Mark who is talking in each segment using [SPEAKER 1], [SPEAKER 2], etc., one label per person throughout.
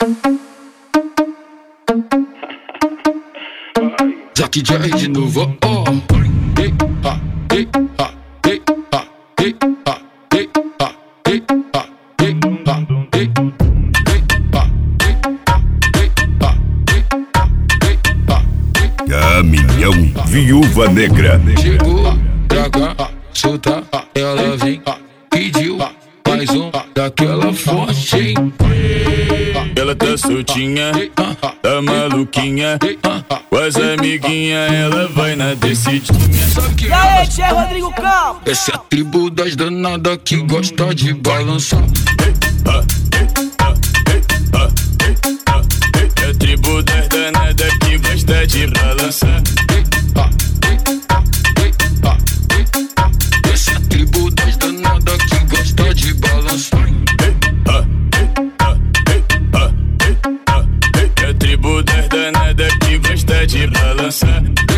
[SPEAKER 1] Zack J de novo, oh.
[SPEAKER 2] Caminhão Viúva Negra.
[SPEAKER 1] Chegou pra cá, solta, ela vem, pediu mais um daquela forte, hein?
[SPEAKER 3] Ela tá soltinha, tá maluquinha, com as amiguinhas ela vai na descidinha.
[SPEAKER 1] Sabe que
[SPEAKER 4] E aí, Tchê Rodrigo Campos?
[SPEAKER 1] essa é a tribo das danadas que gosta de balançar.
[SPEAKER 3] É a tribo das danadas que gosta de balançar.
[SPEAKER 1] Essa é a tribo das danadas que gosta de balançar.
[SPEAKER 3] É a tribo das danadas que gosta de balançar.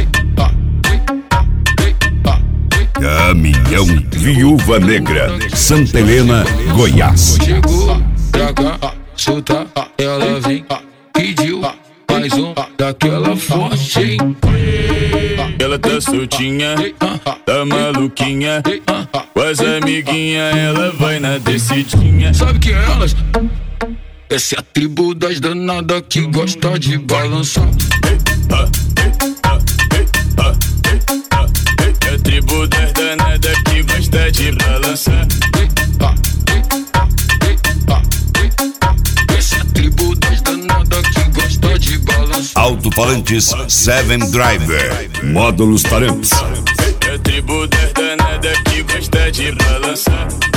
[SPEAKER 2] Caminhão Viúva Negra, Santa Helena, Goiás.
[SPEAKER 1] Chegou pra cá, solta, ela vem, pediu mais um daquela forte, hein?
[SPEAKER 3] Ela tá soltinha, tá maluquinha, com as amiguinhas ela vai na descidinha.
[SPEAKER 1] Sabe que elas? Essa é a tribo das danadas que gosta de balançar.
[SPEAKER 3] É a tribo das danadas que gosta de balançar.
[SPEAKER 1] Essa é a tribo das danadas que gosta de balançar.
[SPEAKER 2] Alto-falantes 7 Driver, módulos Taramps.
[SPEAKER 3] É a tribo das danadas que gosta de balançar.